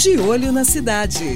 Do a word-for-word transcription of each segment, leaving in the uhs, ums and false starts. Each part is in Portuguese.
De Olho na Cidade.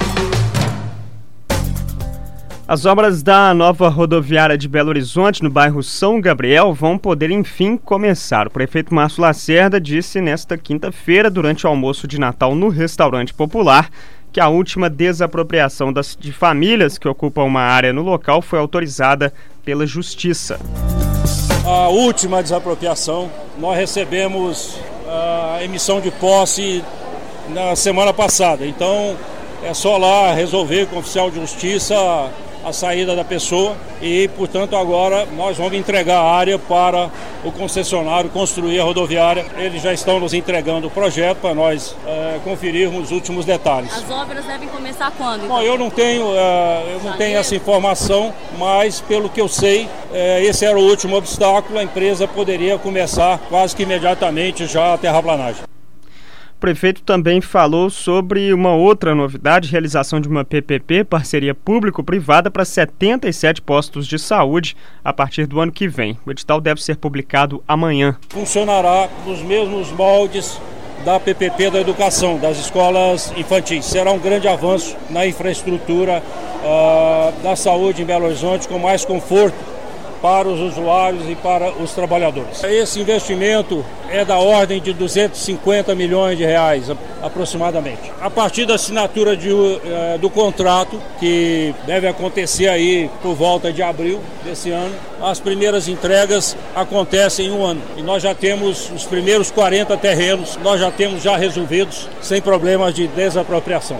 As obras da nova rodoviária de Belo Horizonte, no bairro São Gabriel, vão poder enfim começar. O prefeito Márcio Lacerda disse nesta quinta-feira, durante o almoço de Natal no Restaurante Popular, que a última desapropriação das, de famílias que ocupam uma área no local foi autorizada pela Justiça. A última desapropriação, nós recebemos a emissão de posse na semana passada. Então, é só lá resolver com o oficial de justiça a saída da pessoa e, portanto, agora nós vamos entregar a área para o concessionário construir a rodoviária. Eles já estão nos entregando o projeto para nós é, conferirmos os últimos detalhes. As obras devem começar quando? Então? Bom, eu não tenho, é, eu não tenho essa informação, mas pelo que eu sei, é, esse era o último obstáculo. A empresa poderia começar quase que imediatamente já a terraplanagem. O prefeito também falou sobre uma outra novidade, realização de uma P P P, parceria público-privada, para setenta e sete postos de saúde a partir do ano que vem. O edital deve ser publicado amanhã. Funcionará nos mesmos moldes da P P P da educação, das escolas infantis. Será um grande avanço na infraestrutura uh, da saúde em Belo Horizonte, com mais conforto para os usuários e para os trabalhadores. Esse investimento é da ordem de duzentos e cinquenta milhões de reais, aproximadamente. A partir da assinatura de, uh, do contrato, que deve acontecer aí por volta de abril desse ano, as primeiras entregas acontecem em um ano. E nós já temos os primeiros quarenta terrenos, nós já temos já resolvidos, sem problemas de desapropriação.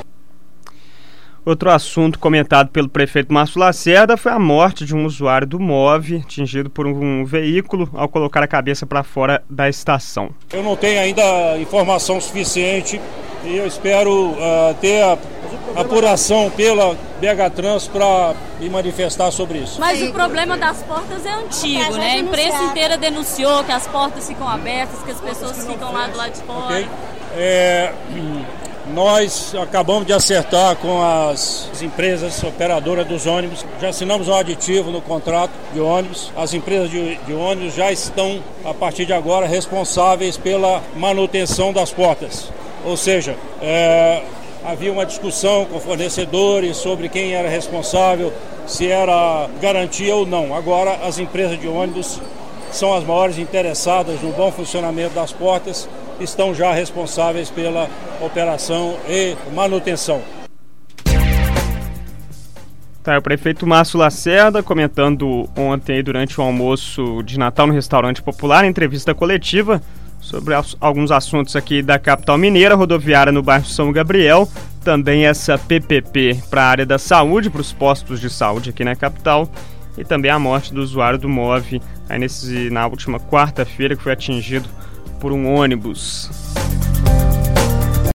Outro assunto comentado pelo prefeito Márcio Lacerda foi a morte de um usuário do MOVE, atingido por um veículo ao colocar a cabeça para fora da estação. Eu não tenho ainda informação suficiente e eu espero uh, ter a apuração pela B H Trans para me manifestar sobre isso. Mas o problema das portas é antigo, né? A imprensa inteira denunciou que as portas ficam abertas, que as pessoas ficam lá do lado de fora. Okay. É... Nós acabamos de acertar com as empresas operadoras dos ônibus, já assinamos um aditivo no contrato de ônibus. As empresas de, de ônibus já estão, a partir de agora, responsáveis pela manutenção das portas. Ou seja, é, havia uma discussão com fornecedores sobre quem era responsável, se era garantia ou não. Agora, as empresas de ônibus são as maiores interessadas no bom funcionamento das portas, estão já responsáveis pela operação e manutenção. Tá, o prefeito Márcio Lacerda comentando ontem durante o almoço de Natal no Restaurante Popular, em entrevista coletiva sobre alguns assuntos aqui da capital mineira, rodoviária no bairro São Gabriel, também essa P P P para a área da saúde, para os postos de saúde aqui na capital, e também a morte do usuário do MOVE aí nesse, na última quarta-feira, que foi atingido por um ônibus.